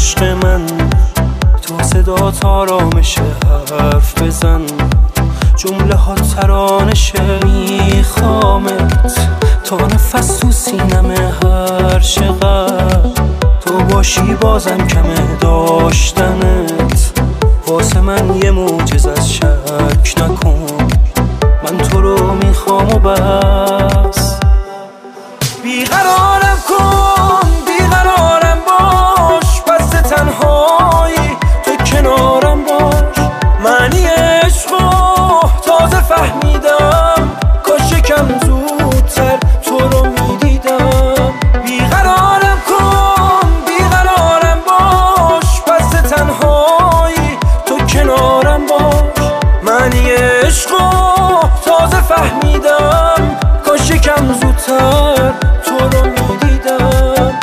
عشق من، تو صدا آرامش حرف بزن، جمله ها ترانشه. میخوامت تا نفس تو سینمه هر چقدر تو باشی بازم کمه داشتنت. واسه من یه معجزه از شک نکن، من تو رو میخوام و بس. بیقرارم کن بیقرارم باش، پس تنهایی تو کنارم باش. معنی عشقو تازه فهمیدم، کاش یکم زودتر تو رو میدیدم. بیقرارم کن بیقرارم باش، پس تنهایی تو کنارم باش. معنی عشقو تازه فهمیدم، کاش یکم زودتر تو رو میدیدم.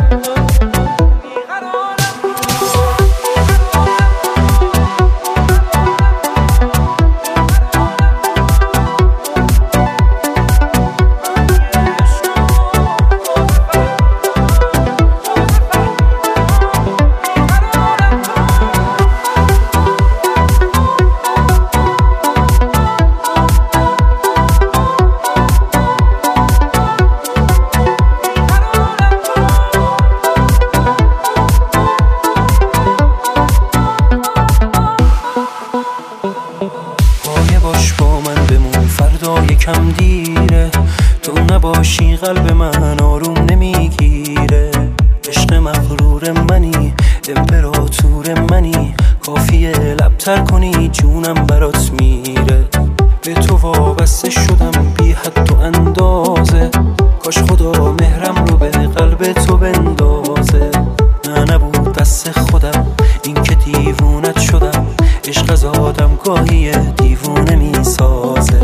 باش با من بمون، فردا یکم دیره. تو نباشی قلب من آروم نمیگیره. عشق مغرور منی، امپراتور منی، کافیه لبتر کنی جونم برات میره. به تو وابسته شدم بی حد و اندازه، کاش خدا مهرم رو به قلب تو بندازه. نه نبود دست خودم این که دیوونت شدم، عشق از آدم گاهی دیوونه میسازه.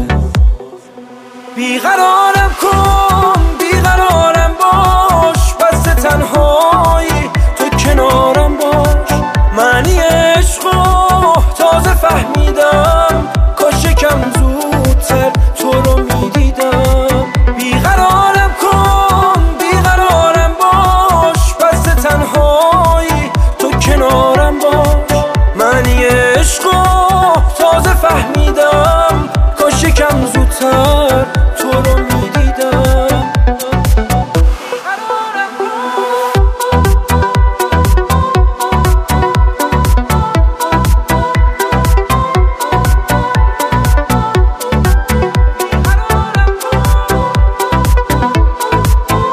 بیقرارم کن بیقرارم باش، پس تنهایی تو کنارم باش. معنی عشقو تازه فهمیدم، کاش یکم زودتر تو رو میدیدم. بیقرارم کن بیقرارم باش، پس تنهایی تو کنارم باش. معنی عشقو تازه فهمیدم، کاش یکم زودتر تو رو میدیدم.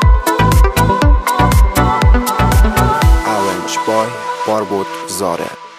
Orange Boy Barbot Zare